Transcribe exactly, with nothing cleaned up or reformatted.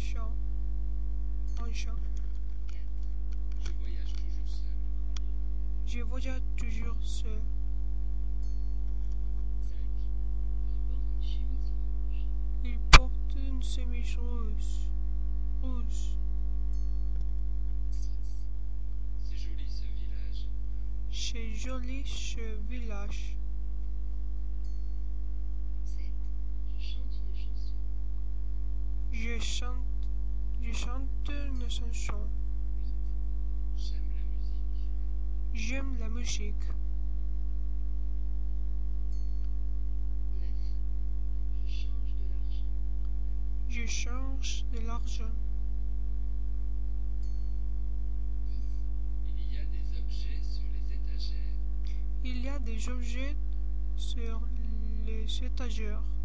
chat. Un chat. Je voyage toujours seul. Je voyage toujours seul. Il porte une chemise rose. Rose. C'est joli ce village. C'est joli ce village. Je chante, je chante une chanson. J'aime la musique. J'aime la musique. Je change de l'argent. Il y a des objets sur les étagères. Il y a des objets sur les étagères.